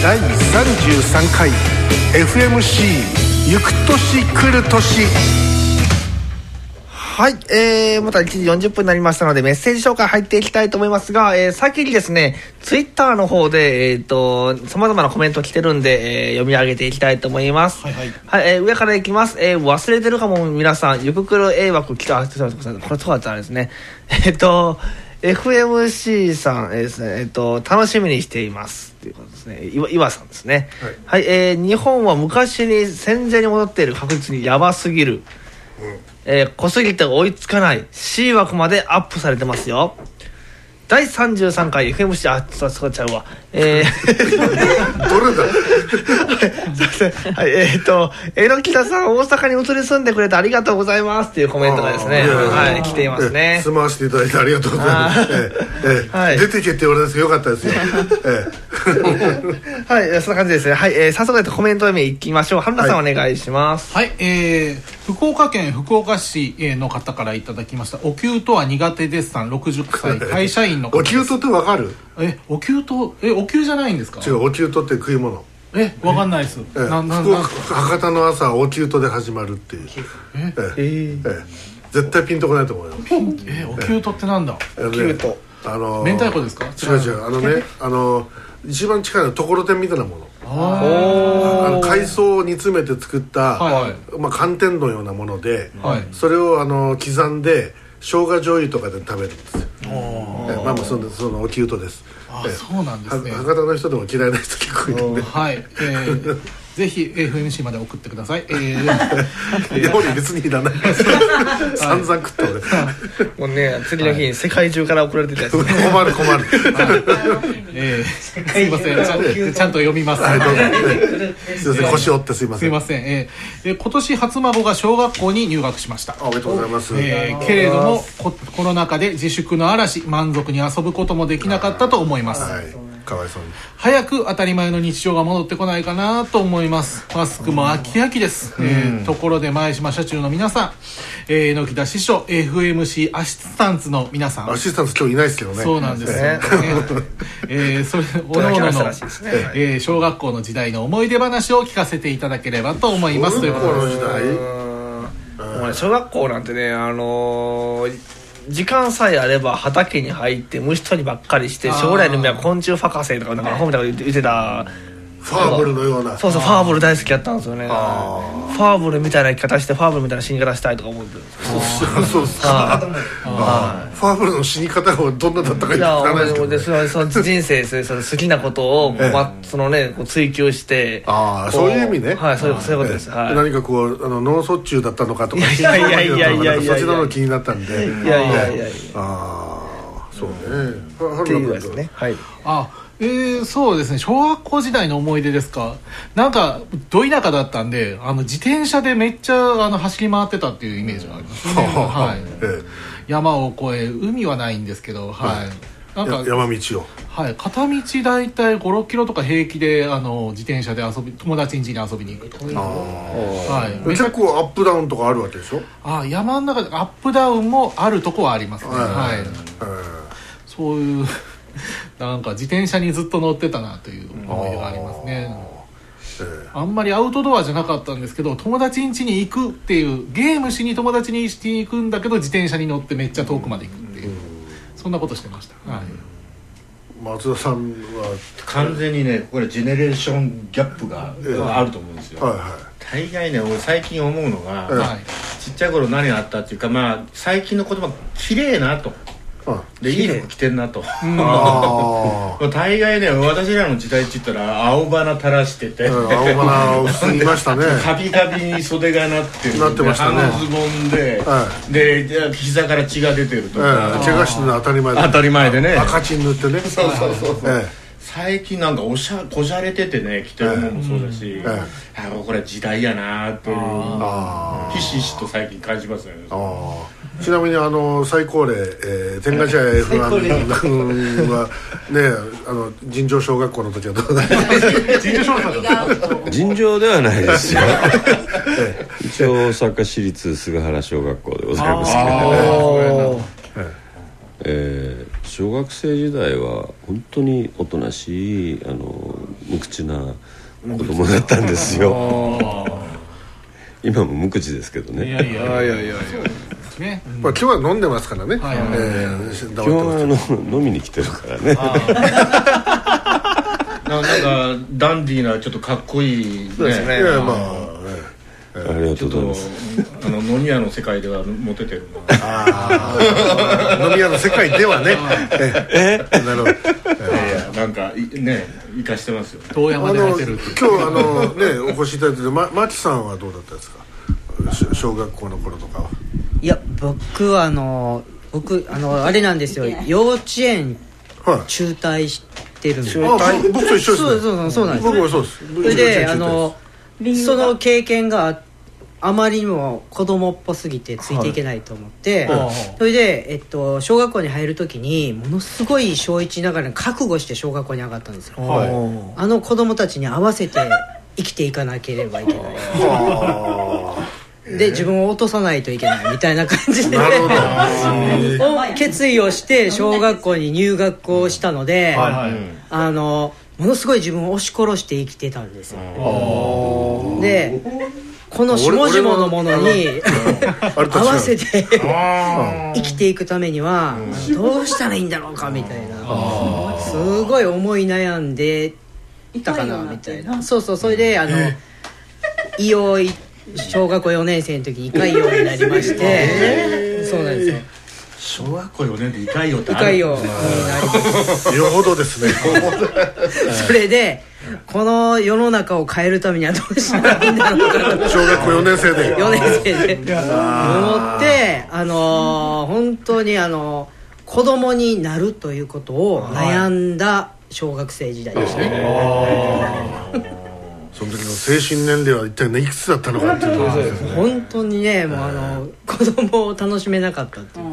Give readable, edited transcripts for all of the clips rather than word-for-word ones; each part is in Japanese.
第33回 FMC ゆく年来る年。 はい、また1時40分になりましたのでメッセージ紹介入っていきたいと思いますが、先にですねツイッターの方で様々なコメント来てるんで、読み上げていきたいと思います。はいはい、はい、上からいきます。忘れてるかも皆さん、ゆくくる A 枠来た、これそうだったんですね。FMC さんですね、楽しみにしていますということですね。岩さんですね。はい、はい、日本は昔に戦前に戻っている、確実にやばすぎる。濃すぎて追いつかない C 枠までアップされてますよ。第33回 FMC そうちゃうわ。どれだはい、榎北さん大阪に移り住んでくれてありがとうございますっていうコメントがですね、はい、来ていますね。 住まわせていただいてありがとうございます。はい、出てけって言われてよかったですよ。はい、 そんな感じですね。はい、早速コメント読みいきましょう。春菜さん、はい、お願いします。 はい、福岡県福岡市の方からいただきました。お灸とは苦手ですさん、60歳会社員の方です。 お灸とってわかる？ お灸とお灸じゃないんですか？ 違う、お灸とって食い物。 わかんないです。 博多の朝お灸とで始まるっていう。絶対ピンとこないと思うよ。 お灸とってなんだ？ お灸と明太子ですか？ 違う一番近いのはところてんみたいなもの。海藻を煮詰めて作った、寒天のようなもので、それを刻んで生姜醤油とかで食べるんですよ。そのお灸とです。 そうなんですね。 博多の人でも嫌いな人結構いるんで、 はい、ぜひ FMC まで送ってください。料理別にいらない。散々食った俺。 もうね、次の日に世界中から送られてたやつ。困る。 すいません、ちゃんと読みます。 すいません、腰折ってすいません。 すいません。今年初孫が小学校に入学しました。 おめでとうございます。 けれどもコロナ禍で自粛の嵐、満足に遊ぶこともできなかったと思います。 かわいそうに。 早く当たり前の日常が戻ってこないかなと思います。マスクも飽き飽きです。ところで前島社長の皆さん、榎田師匠、 FMC アシスタンツの皆さん。 アシスタンツ今日いないですけどね。 そうなんですね。それおのおのの小学校の時代の思い出話を聞かせていただければと思います。 小学校の時代、 小学校なんてね、時間さえあれば畑に入って虫取りばっかりして、将来の夢は昆虫博士とかなんか本みたいな言ってた。 ファーブルのような。 そう、ファーブル大好きやったんですよね。ファーブルみたいな生き方してファーブルみたいな死に方したいとか思ってる。 そう。ファーブルの死に方がどんなだったか知らないですけどね。 その人生でその好きなことをそのね追求して。 そういう意味ね。 はい、そういうことです。 何かこう脳卒中だったのかとか。 いやそっちの気になったんで。 いや。 そうね。 っていうですね。はい。 そうですね、小学校時代の思い出ですか。なんかど田舎だったんで、自転車でめっちゃ走り回ってたっていうイメージがありますね。はい。山を越え、海はないんですけど、はい。 なんか山道を。 はい。片道だいたい5、6キロとか平気で自転車で友達ん家に遊びに行くと。はい。 結構アップダウンとかあるわけでしょ。 山の中でアップダウンもあるとこはありますね。はい。そういうなんか自転車にずっと乗ってたなという思い出がありますね。あんまりアウトドアじゃなかったんですけど、友達ん家に行くっていう、ゲームしに友達に行くんだけど自転車に乗ってめっちゃ遠くまで行くっていう、そんなことしてました。はい。 松田さんは完全にね、これジェネレーションギャップがあると思うんですよ。大概ね、俺最近思うのが、ちっちゃい頃何があったっていうか、最近の言葉綺麗なと。でいい服着てんなと。大概ね、私らの時代って言ったら青花垂らしてて、 青花を普通にいましたね。 カビカビに袖がなってる、 なってましたね。 半ズボンで、膝から血が出てるとか、 怪我してるのは当たり前で、 当たり前でね、 赤チン塗ってね。そう。 最近なんかこじゃれててね、着てるものもそうだし、これ時代やなという、ひしひしと最近感じますよね。 ちなみに最高齢、天下茶屋 F1 君はね、尋常小学校の時はどうだった尋常ではないですよ。一応大阪市立菅原小学校でございますけど、小学生時代は本当におとなしい、 無口な子供だったんですよ。今も無口ですけどね。 いやね、まあ、今日は飲んでますからね。今日は飲みに来てるからね。 なんかダンディーなちょっとかっこいいね。 そうですね。 ありがとうございます。 飲み屋の世界ではモテてるな。 飲み屋の世界ではね。なるほど。なんかね生かしてますよ。 遠山で入ってる。 今日ねお越しいただいてマキさんはどうだったですか。小学校の頃とかは。 いや僕はあれなんですよ。幼稚園中退してるんで。 僕と一緒ですね。そうなんです。 僕もそうです。 それでその経験があまりにも子供っぽすぎてついていけないと思って、それで、小学校に入る時にものすごい小1ながら覚悟して小学校に上がったんですよ。子供たちに合わせて生きていかなければいけないで自分を落とさないといけないみたいな感じで決意をして小学校に入学をしたので、ものすごい自分を押し殺して生きてたんですよ。でこの下々のものに合わせて生きていくためにはどうしたらいいんだろうかみたいな、すごい思い悩んでいたかなみたいな。それで小学校4年生の時に胃潰瘍になりましてそうなんですよ。 小学校4年で胃潰瘍ってあるんですね。胃潰瘍になります。 よほどですね。 それでこの世の中を変えるためにはどうしたらいいんだろうかと小学校4年生で思って本当に子供になるということを悩んだ小学生時代でしたね。 その時の精神年齢は一体いくつだったのかっていうのは本当にねもう子供を楽しめなかったっていう。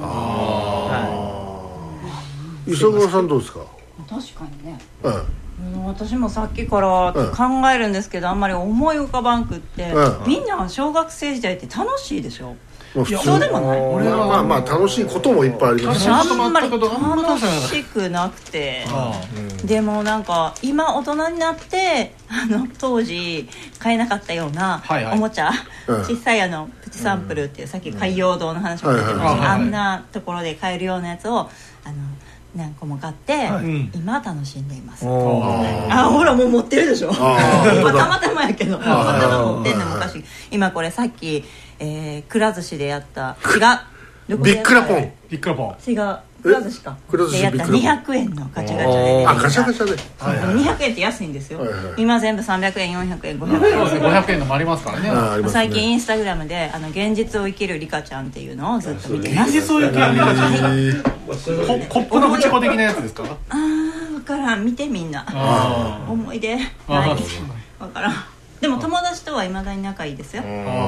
磯川さんどうですか。 確かにね、私もさっきから考えるんですけど、あんまり思い浮かばんくって、みんな小学生時代って楽しいでしょ。そうでもない。 俺はまあ楽しいこともいっぱいありますし、 あんまり楽しくなくて、でもなんか今大人になって当時買えなかったようなおもちゃ、小さいプチサンプルっていうさっき海洋堂の話も出てました、あんなところで買えるようなやつを何個も買って、今楽しんでいます。ほらもう持ってるでしょ。たまたまやけど持ってんの昔。今これさっきくら寿司でやったビックラポン違うくら寿司かでやった200円のガチャガチャでガチャガチャで 200円って安いんですよ。今全部300円400円500 円のもありますからね。 最近インスタグラムで現実を生きるリカちゃんっていうのをずっと見てます。 現実を生きるリカちゃん、コップのフチ子的なやつですか。 分からん、見てみんな思い出ない分からん。でも友達とはいまだに仲いいですよ。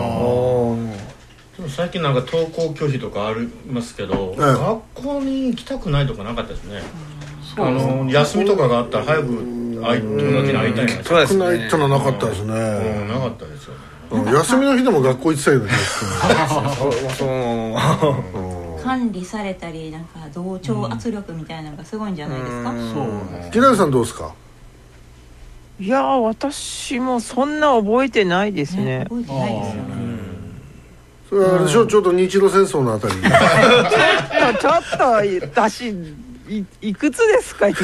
最近なんか登校拒否とかありますけど、学校に行きたくないとかなかったですね。休みとかがあったら早く友達に会いたいな。 行きたくないってのはなかったですね。 なかったですよね。休みの日でも学校行ってたような気がする。 管理されたりなんか同調圧力みたいなのがすごいんじゃないですか。 木南さんどうですか。 いや私もそんな覚えてないですね。 覚えてないですよね。 それはあれでしょ、ちょうど日露戦争のあたりちょっと私いくつですか今。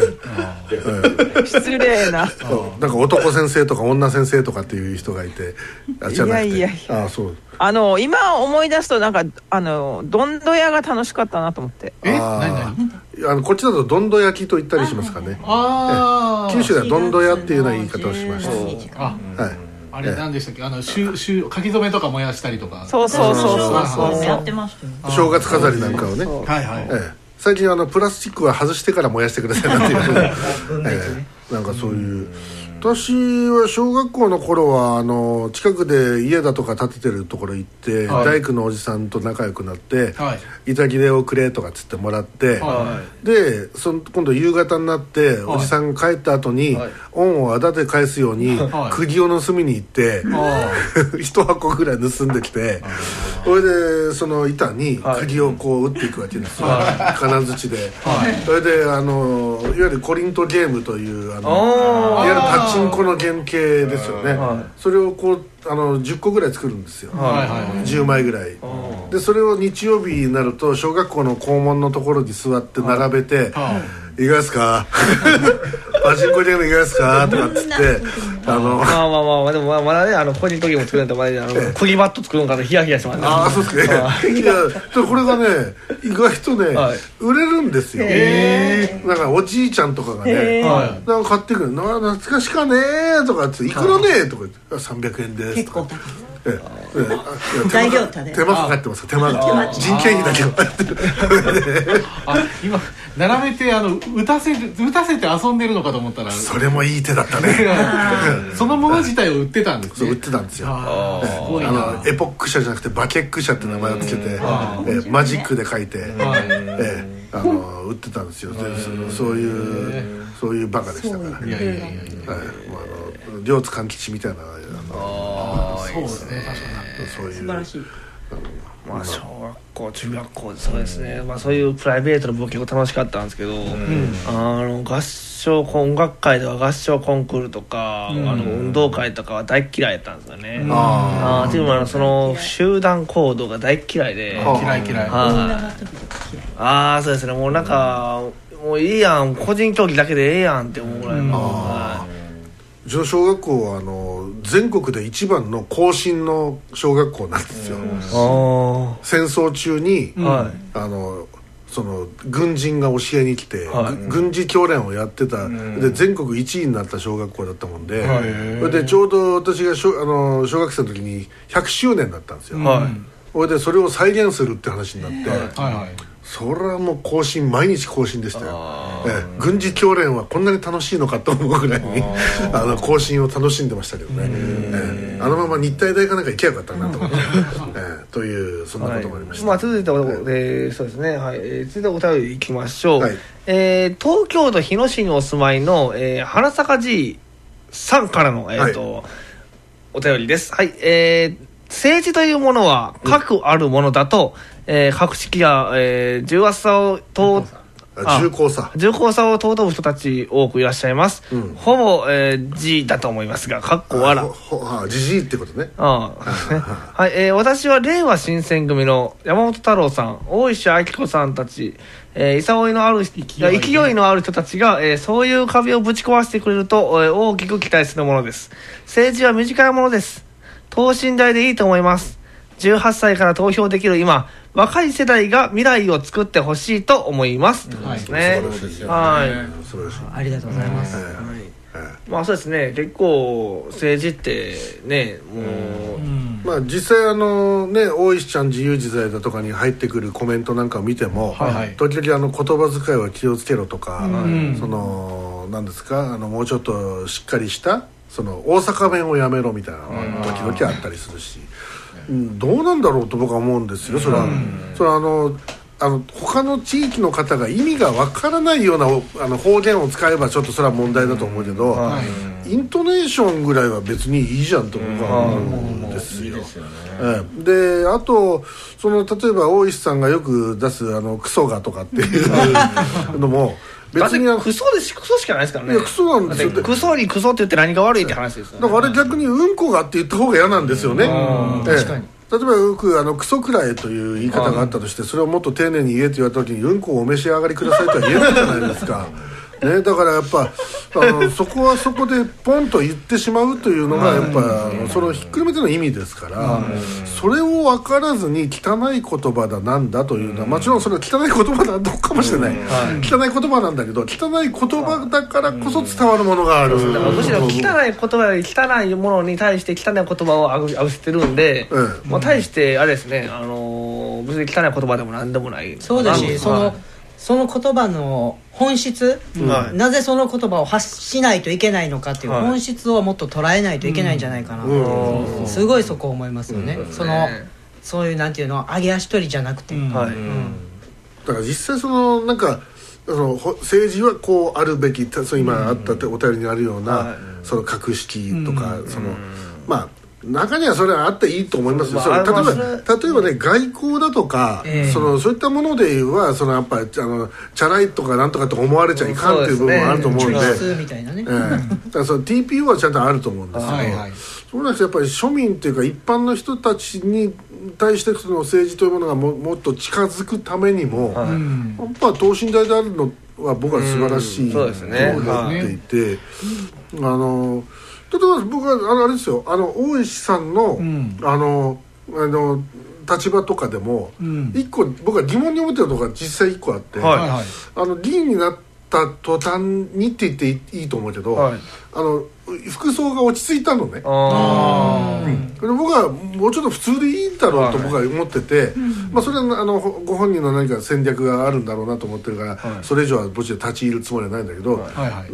失礼な。 なんか男先生とか女先生とかっていう人がいて、じゃなくて、 いやそう今思い出すとなんかどんどやが楽しかったなと思って。 こっちだとどんど焼きと言ったりしますかね。九州ではどんどやっていうような言い方をしました。 あれ何でしたっけ、書き初めとか燃やしたりとか。 そうやってましたよ。 正月飾りなんかをね。最近プラスチックは外してから燃やしてくださいなっていうなんかそういう。私は小学校の頃は近くで家だとか建ててるところ行って、大工のおじさんと仲良くなって、板切れをくれとかつってもらって、で今度夕方になっておじさんが帰った後に恩をあだで返すように釘を盗みに行って一箱ぐらい盗んできて、それでその板に釘をこう打っていくわけですよ、金槌で。それでいわゆるコリントゲームといういわゆるタッチチンコの原型ですよね、それをこう10個ぐらい作るんですよ、10枚ぐらいで、それを日曜日になると小学校の校門のところに座って並べて、いかがですかパチンコゲームいかがですかとかっつってまあでもまだね個人時計も作るんだったらクギバット作るんからヒヤヒヤしますね。 ああそうですね。いやこれがね意外とね、売れるんですよ。なんかおじいちゃんとかがね、なんか買ってくる懐かしかねーとかっていくらねーとか言って300円ですとか。 材料手間かかってます。手間が人件費だけかかってる。 今並べて打たせて遊んでるのかと思ったらそれもいい手だったね。 そのもの自体を売ってたんですね。 売ってたんですよ。エポック社じゃなくてバケック社って名前をつけてマジックで書いて売ってたんですよ。そういうバカでしたから。両津勘吉みたいなそうですね。 そういう素晴らしい。 小学校中学校でそうですね、そういうプライベートの僕結構楽しかったんですけど、合唱音楽会では合唱コンクールとか、運動会とかは大嫌いだったんですよね。っていうのもその集団行動が大嫌いで、 嫌いそうですね、もうなんかもういいやん、個人競技だけでええやんって思うぐらいの。 うちの小学校は全国で一番の後進の小学校なんですよ。戦争中に、その軍人が教えに来て、軍事教練をやってたで全国1位になった小学校だったもんで、でちょうど私が小学生の時に100周年だったんですよ。でそれを再現するって話になって、それはもう毎日更新でしたよ。軍事教練はこんなに楽しいのかと思うぐらいに更新を楽しんでましたけどね。あのまま日体大かなんか行けばよかったなと思ってというそんなこともありました。 続いてそうですね、続いてお便りいきましょう。東京都日野市にお住まいの花坂じさんからのお便りです。政治というものは核あるものだと、格式や、重厚さを重厚さを尊ぶ人たち多くいらっしゃいます。ほぼ、G だと思いますが、かっこわら。 じじいってことね。 私は令和新選組の山本太郎さん、大石明子さんたち、勢いのある人たちが、そういう壁をぶち壊してくれると、大きく期待するものです。政治は短いものです。等身大でいいと思います。18歳から投票できる今、若い世代が未来を作ってほしいと思います。 ありがとうございます。 そうですね、結構政治ってね、もう実際大石ちゃん自由自在だとかに入ってくるコメントなんかを見ても、時々言葉遣いは気をつけろとか、何ですか、もうちょっとしっかりしたその大阪弁をやめろみたいな時々あったりするし、どうなんだろうと僕は思うんですよ。それは他の地域の方が意味がわからないような方言を使えばちょっとそれは問題だと思うけど、イントネーションぐらいは別にいいじゃんと僕は思うんですよ。であと例えば大石さんがよく出すクソがとかっていうのも別にクソしかないですからね。 いやクソなんですよ。 クソにクソって言って何が悪いって話ですよね。 だからあれ逆にうんこがって言った方が嫌なんですよね。確かに。例えばよくクソくらえという言い方があったとして、それをもっと丁寧に言えと言われた時にうんこをお召し上がりくださいとは言えないじゃないですか。ね、だからやっぱそこはそこでポンと言ってしまうというのがやっぱそれをひっくるめての意味ですから、それを分からずに汚い言葉だなんだというのはもちろんそれは汚い言葉だかもしれない、汚い言葉なんだけど、汚い言葉だからこそ伝わるものがある。 だからむしろ汚い言葉より汚いものに対して汚い言葉をあぐしてるんで、対してあれですね、別に汚い言葉でも何でもない。 そうだし、その言葉の本質、なぜその言葉を発しないといけないのかっていう本質をもっと捉えないといけないんじゃないかな、すごいそこ思いますよね。そういうなんていうの、上げ足取りじゃなくて、だから実際なんか政治はこうあるべき、今あったお便りにあるようなその格式とか中にはそれはあっていいと思いますよ。例えばね、外交だとか、そういったものではやっぱりチャラいとかなんとかと思われちゃいかんっていう部分もあると思うんで、だからTPO はちゃんとあると思うんですけど、そうなんですよ。やっぱり庶民っていうか一般の人たちに対してその政治というものがもっと近づくためにも、やっぱ等身大であるのは僕は素晴らしいと思っていて、例えば僕はあれですよ、大石さんの、立場とかでも、一個僕は疑問に思ってるところが実際一個あって、議員になった途端にって言っていいと思うけど、服装が落ち着いたのね。僕はもうちょっと普通でいいんだろうと僕は思ってて、それはご本人の何か戦略があるんだろうなと思ってるから、それ以上は墓地で立ち入るつもりはないんだけど、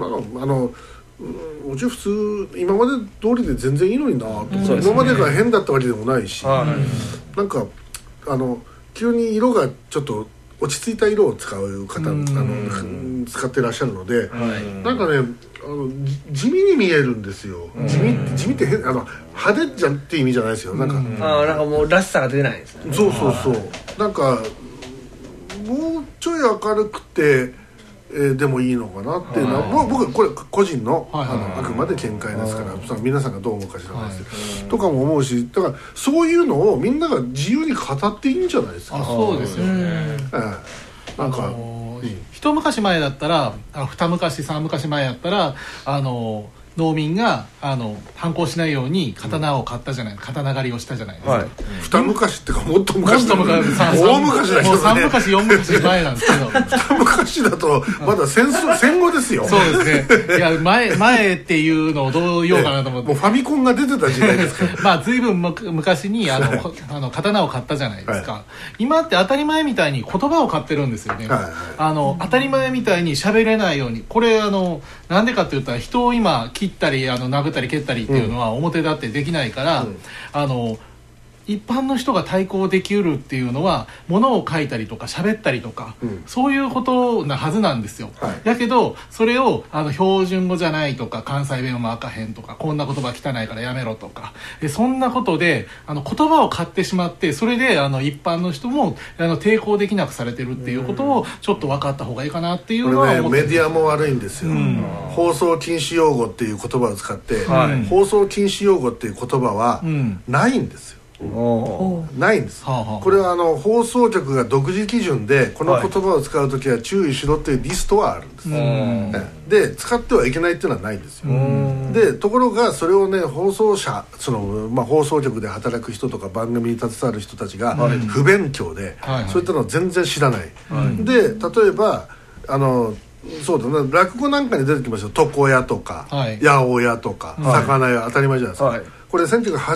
うち普通今まで通りで全然いいのになと、今までが変だったわけでもないし、なんか急に色がちょっと落ち着いた色を使う方使ってらっしゃるので、なんかね地味に見えるんですよ。地味って変、派手じゃんって意味じゃないですよ。なんかもうらしさが出ないですね。 そうなんかもうちょい明るくてでもいいのかなっていうのは、僕はこれ個人のあくまで見解ですから、皆さんがどう思うか知らないですとかも思うし、だからそういうのをみんなが自由に語っていいんじゃないですか。 そうですよね。なんか一昔前だったら、二昔三昔前だったら農民が反抗しないように刀を買ったじゃない、刀狩りをしたじゃないですか。 二昔ってかもっと昔大昔だけどね。もう 3昔4昔前なんですけど、 二昔だとまだ戦後ですよ。 そうですね。いや前っていうのをどう言おうかなと思って、 もうファミコンが出てた時代ですから随分昔に刀を買ったじゃないですか。今って当たり前みたいに言葉を買ってるんですよね。当たり前みたいに喋れないように、これなんでかって言ったら、人を今切ったり殴ったり蹴ったりっていうのは表立ってできないから、一般の人が対抗できうるっていうのは物を書いたりとか喋ったりとか、そういうことなはずなんですよ。だけどそれを標準語じゃないとか、関西弁もあかへんとか、こんな言葉汚いからやめろとか、そんなことで言葉を買ってしまって、それで一般の人も抵抗できなくされてるっていうことをちょっと分かった方がいいかなっていうのは思って。 メディアも悪いんですよ。放送禁止用語っていう言葉を使って、放送禁止用語っていう言葉はないんですよ。ないんです。これは放送局が独自基準でこの言葉を使うときは注意しろっていうリストはあるんです。で使ってはいけないっていうのはないんですよ。でところがそれをね、放送者放送局で働く人とか番組に携わる人たちが不勉強で、そういったのを全然知らない。で例えばそうだね、落語なんかに出てきますよ。床屋とか八百屋とか魚屋、当たり前じゃないですか。これ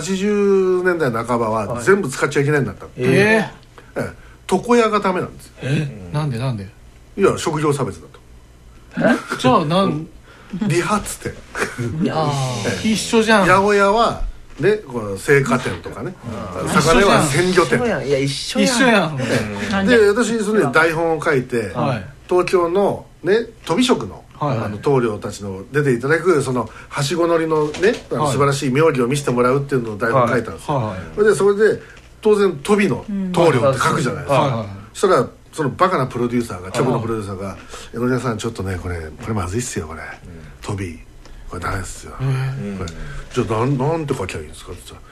1980年代半ばは全部使っちゃいけないんだった。床屋がダメなんですよ。 なんでいや、職業差別だと。 じゃあ理髪店一緒じゃん。 八百屋はね、この青果店とかね、魚屋は鮮魚店。 いや一緒やん。 で私それで台本を書いて、東京のね、とび職の棟梁たちの出ていただくそのはしご乗りのね、素晴らしい妙技を見せてもらうっていうのを台本を書いたんですよ。それで当然とびの棟梁って書くじゃないですか。そしたらそのバカなプロデューサーが、局のプロデューサーが「江戸屋さんちょっとねこれまずいっすよ、これとびこれダメっすよ、じゃあなんて書きゃいいんですか?」って言ったら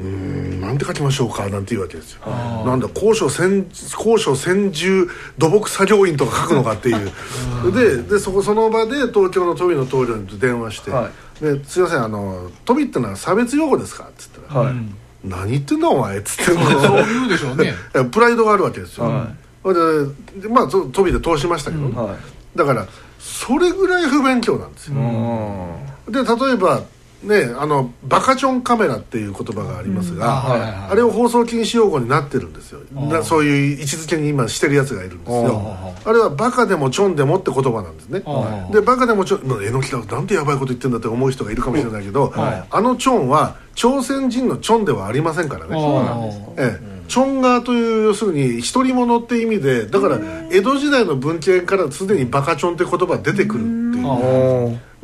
「なんて書きましょうか?」なんて言うわけですよ。なんだ高所専従土木作業員とか書くのかっていうでその場で東京のトビの棟梁に電話して「すいませんトビってのは差別用語ですか?」って言ったら「何言ってんだお前」っつってそう言うでしょうね。 プライドがあるわけですよ。でまあトビで通しましたけど、だからそれぐらい不勉強なんですよ。で例えばね、バカチョンカメラっていう言葉がありますが、あれを放送禁止用語になってるんですよ。そういう位置づけに今してるやつがいるんですよ。あれはバカでもチョンでもって言葉なんですね。でバカでもチョン、えのきがなんてやばいこと言ってんだって思う人がいるかもしれないけど、あのチョンは朝鮮人のチョンではありませんからね。チョンガーという要するに独り者って意味で、だから江戸時代の文献からすでにバカチョンって言葉が出てくるっていう。で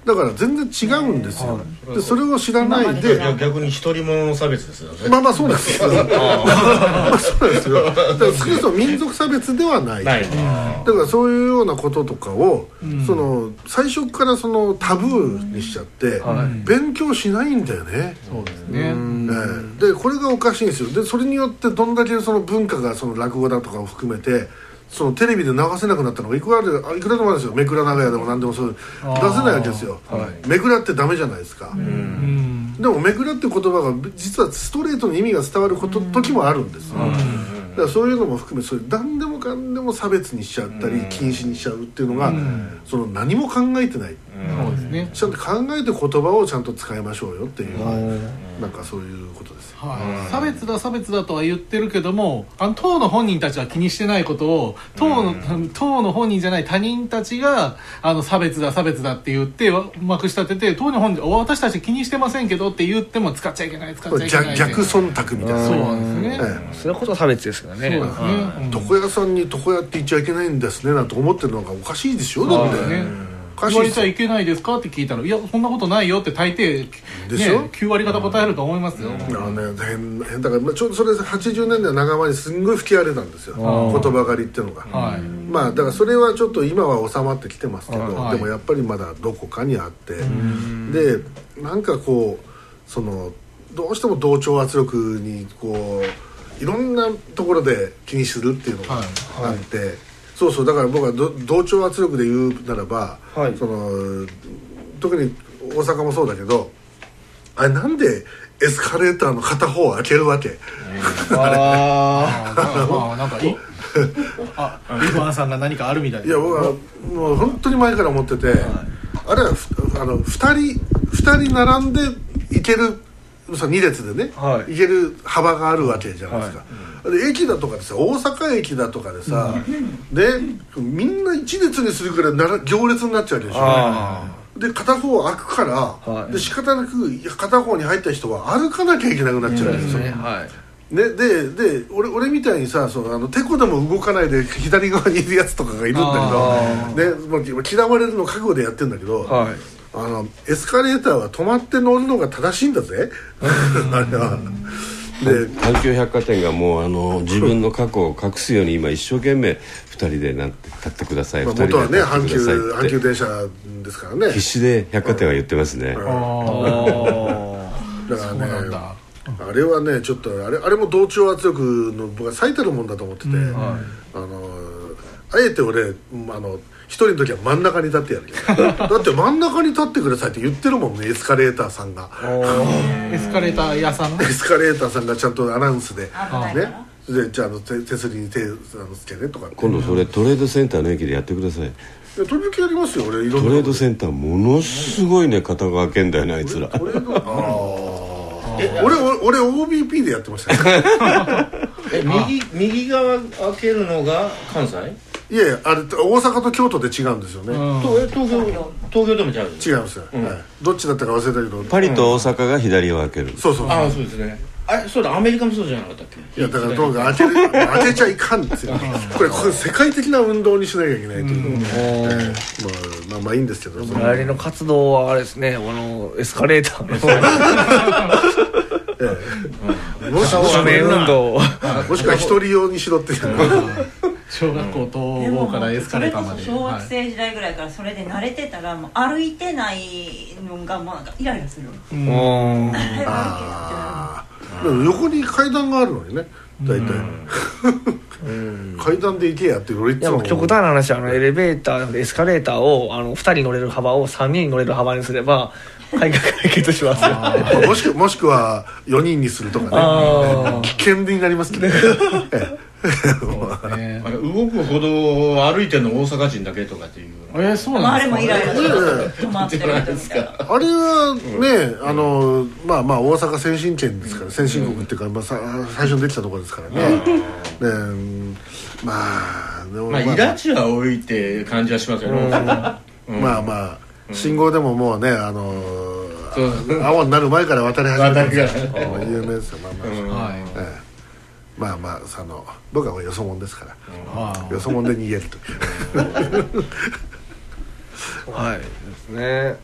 だから全然違うんですよ。でそれを知らないで、 逆に一人者の差別ですよね。 まあそうなんですよ。まあそうなんですよ。だから少なくとも民族差別ではない。だからそういうようなこととかを、その最初からそのタブーにしちゃって勉強しないんだよね。 そうですね。 でこれがおかしいんですよ。でそれによってどんだけその文化がその落語だとかを含めてそのテレビで流せなくなったのがいくらでもあるんですよ。めくら長屋でも何でもそう出せないわけですよ。めくらってダメじゃないですか。でもめくらって言葉が実はストレートの意味が伝わる時もあるんです。だからそういうのも含めそれ何でもかんでも差別にしちゃったり禁止にしちゃうっていうのがその何も考えてない。 そうですね。 ちゃんと考えて言葉をちゃんと使いましょうよっていうなんかそういうことです。 差別だとは言ってるけども、党の本人たちは気にしてないことを党の本人じゃない他人たちが差別だって言ってまくし立てて、党の本人私たち気にしてませんけどって言っても使っちゃいけない逆忖度みたいな。 そうなんですね。 それこそ差別ですからね。 そうですね。 床屋さんに床屋って言っちゃいけないんですねなんて思ってるのがおかしいですよ。だって言われちゃいけないですかって聞いたら、いやそんなことないよって大抵でしょ、 ね、9割方答えると思いますよ。 変だからちょうどそれ80年代半ばにすんごい吹き荒れたんですよ、言葉狩りっていうのが。まあだからそれはちょっと今は収まってきてますけど、でもやっぱりまだどこかにあって、でなんかこうそのどうしても同調圧力にこういろんなところで気にするっていうのがあって、そうだから僕は同調圧力で言うならば、その特に大阪もそうだけど、あれなんでエスカレーターの片方を開けるわけ。 なんかリブアンさんが何かあるみたいな。 いや僕はもう本当に前から思ってて、あれは2人並んで行ける2列でね、行ける幅があるわけじゃないですか。で駅だとかでさ、大阪駅だとかでさ、みんな一列にするくらい行列になっちゃうでしょ。で片方開くから、で仕方なく片方に入った人は歩かなきゃいけなくなっちゃうんですよ。で俺みたいにさ、てこでも動かないで左側にいるやつとかがいるんだけど、嫌われるの覚悟でやってんだけど、エスカレーターは止まって乗るのが正しいんだぜ。あれは。 阪急百貨店がもう自分の過去を隠すように今一生懸命2人で立ってください、2人で立ってくださいって、 阪急電車ですからね、 必死で百貨店は言ってますね。 だからね、あれはねちょっとあれも同調圧力の僕は最たるもんだと思ってて、あえて俺一人の時は真ん中に立ってやるだって真ん中に立ってくださいって言ってるもんね、エスカレーターさんが。 エスカレーター屋さん、 エスカレーターさんがちゃんとアナウンスでね、でじゃあ手すりに手つけねとか。 今度それトレードセンターの駅でやってください。 時々やりますよ俺。 トレードセンターものすごいね、肩が開けんだよねあいつら。俺 OBP でやってましたね。右側開けるのが関西？ いやあれ大阪と京都で違うんですよね。 東京でも違う？ 違いますよ、どっちだったか忘れたけど、 パリと大阪が左を開ける。 そうそうですね。そうだ、アメリカもそうじゃなかったっけ？ いやだからどうか開けちゃいかんですよ。これ世界的な運動にしなきゃいけないという。まあいいんですけど、 周りの活動はあれですね、エスカレーターの署名運動、 もしくは一人用にしろっていう。 小学校東郷からエスカレーターまで。 小学生時代ぐらいからそれで慣れてたら、もう歩いてないのがもうなんかイライラする。 横に階段があるのにね、大体階段で行けやって俺いつも。 極端な話、エレベーターエスカレーターを2人乗れる幅を3人乗れる幅にすれば解決しますよ。 もしくは4人にするとかね、危険になりますけどね。 動く歩道を歩いてるの大阪人だけとかっていう。 そうなんですか。 あれもイライラ止まってるみたいな。 あれはね、まあ大阪先進県ですから、先進国っていうか、最初にできたところですからね。 イラチは多いって感じはしますよね。 まあ信号でももうね、青になる前から渡り始めて有名ですよ。まあ僕はよそ者ですから、よそ者で逃げると。 はいですね。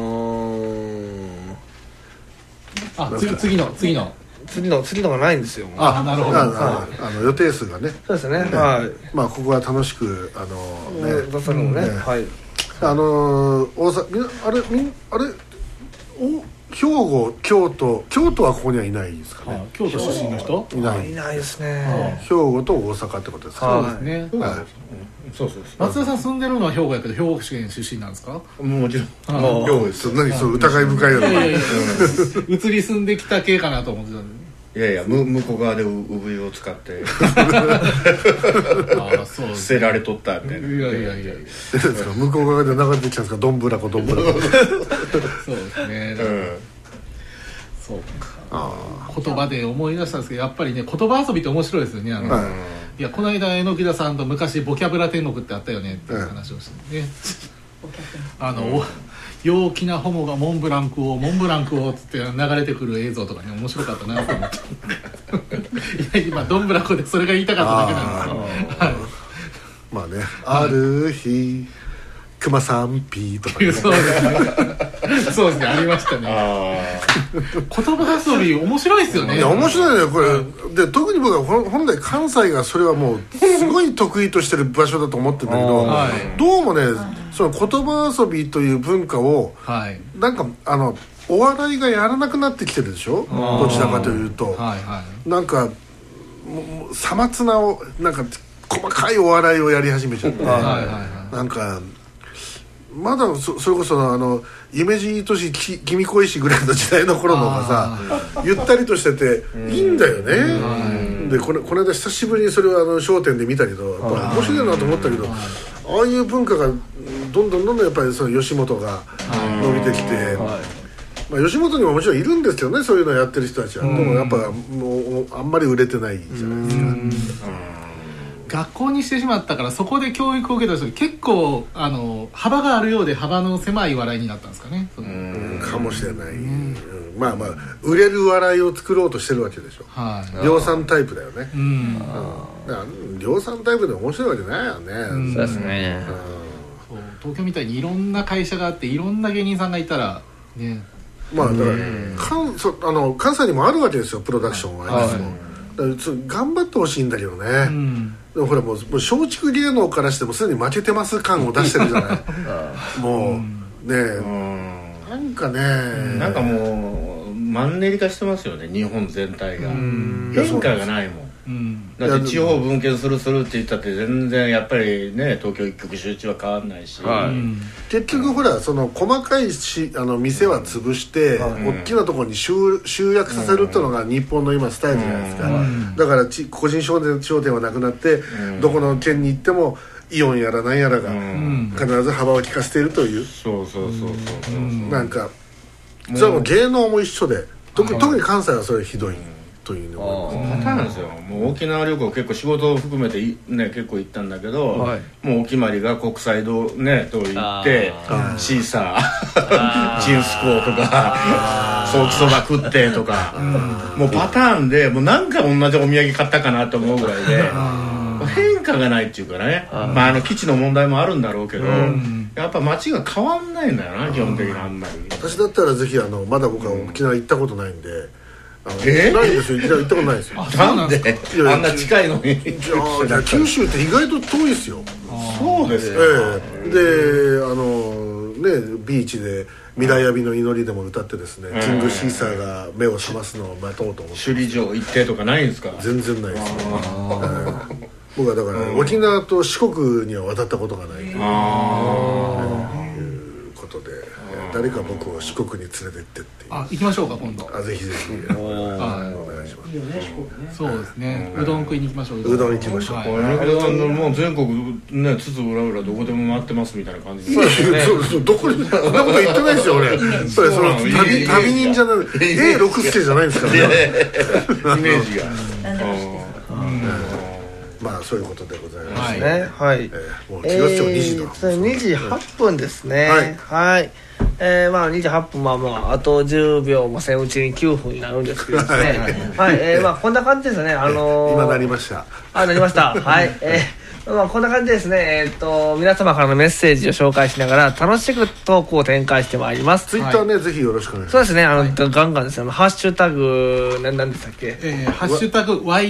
次のがないんですよ。 なるほど。 予定数がね。 そうですね。はい。 まあここは楽しく出されるのね。はい。 大阪あれ兵庫京都はここにはいないですかね。 京都出身の人？ いないですね。 兵庫と大阪ってことですか。 そうですね。 そう松田さん住んでるのは兵庫やけど兵庫県出身なんですか？ もちろん。 兵庫です。何そう疑い深いよね。 移り住んできた系かなと思ってたんで。 いや向こう側で産湯を使って捨てられとったみたいな。 いや向こう側で流れてきたんですか。どんぶらこそうですね。そうか。言葉で思い出したんですけど、やっぱりね、言葉遊びって面白いですよね。いやこの間榎田さんと昔ボキャブラ天国ってあったよねっていう話をしてね。陽気なホモがモンブランクをつって流れてくる映像とかね、面白かったなと思っていや今どんぶらこでそれが言いたかっただけなんですけど、 まあね、ある日熊さんピーとかねそうですね、ありましたね。言葉遊び面白いですよね。 いや面白いねこれで。特に僕は本来関西がそれはもうすごい得意としてる場所だと思ってるんだけどどうもね、その言葉遊びという文化を、なんかお笑いがやらなくなってきてるでしょ。どちらかというと、なんかさまつななんか細かいお笑いをやり始めちゃって、なんかまだそれこそ夢路とし君恋しぐらいの時代の頃のがさゆったりとしてていいんだよね。でこの間久しぶりにそれを笑点で見たけど面白いなと思ったけど、ああいう文化がどんどんやっぱりその吉本が伸びてきて、まあ、吉本にももちろんいるんですよね、そういうのやってる人たちは。でもやっぱもうあんまり売れてないじゃないですか。 学校にしてしまったからそこで教育を受けた人結構幅があるようで幅の狭い笑いになったんですかね。 かもしれない。まあ売れる笑いを作ろうとしてるわけでしょ。量産タイプだよね。量産タイプで面白いわけないよね。 そうですね。 東京みたいにいろんな会社があっていろんな芸人さんがいたらね。 まあだから関西にもあるわけですよ、プロダクションは。頑張ってほしいんだけどね。でもほらもう松竹芸能からしてもすでに負けてます感を出してるじゃないもうねなんかね、 なんかもうマンネリ化してますよね、日本全体が。変化がないもん。だって地方分権するって言ったって全然やっぱりね、東京一極集中は変わんないし、 結局ほらその細かい店は潰して大きなところに集約させるっていうのが日本の今スタイルじゃないですか。だから個人商店はなくなってどこの県に行ってもイオンやら何やらが必ず幅を利かせているという。なんかそれはもう芸能も一緒で特に関西はそれひどいというのをパターンですよ。もう沖縄旅行結構仕事を含めてね結構行ったんだけど、もうお決まりが国際通り行ってシーサーチンスコーとかソーキそば食ってとか、もうパターンでもう何回同じお土産買ったかなと思うぐらいで変化がないっていうかね。まあ基地の問題もあるんだろうけど、やっぱ街が変わんないんだよな、基本的にあんまり。 私だったらぜひまだ僕は沖縄行ったことないんで。ないですよ、行ったことないですよ。 なんであんな近いのに。 九州って意外と遠いですよ。 そうですか。 でビーチで未来浴びの祈りでも歌ってですね、キングシーサーが目を覚ますのを待とうと思って。 首里城行ってとかないんですか？ 全然ないですね。僕はだから沖縄と四国には渡ったことがないということで、誰か僕を四国に連れてってっていう。 行きましょうか今度。 ぜひぜひお願いします。 そうですね、うどん食いに行きましょう。 うどん行きましょう。 もう全国ね、つつ裏裏どこでも回ってますみたいな感じで。 そうどこにそんなこと言ってないですよ俺。それ旅人じゃない、六助じゃないんですからね。 イメージが。 まあそういうことでございますね。はい。 もう気がつけば2時だ。 2時8分ですね。はい。まあ28分あと10秒もせんうちに9分になるんですけどですね。はい。まあこんな感じですね。 今なりました。 なりました。はい。 こんな感じですね。皆様からのメッセージを紹介しながら楽しくトークを展開してまいります。 ツイッターね、ぜひよろしくお願いします。 そうですね。ガンガンですね。ハッシュタグ何でしたっけ？ ハッシュタグ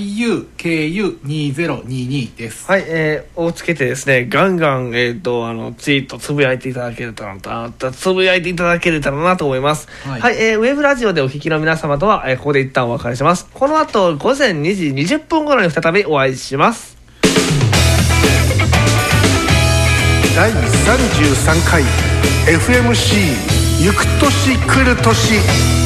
YUKU2022 です。 はい、をつけてですね、ガンガンツイートつぶやいていただけたらなと思います。はい、ウェブラジオでお聞きの皆様とは、ここで一旦お別れします。この後午前2時20分頃に再びお会いします。 第33回 FMC 行く年来る年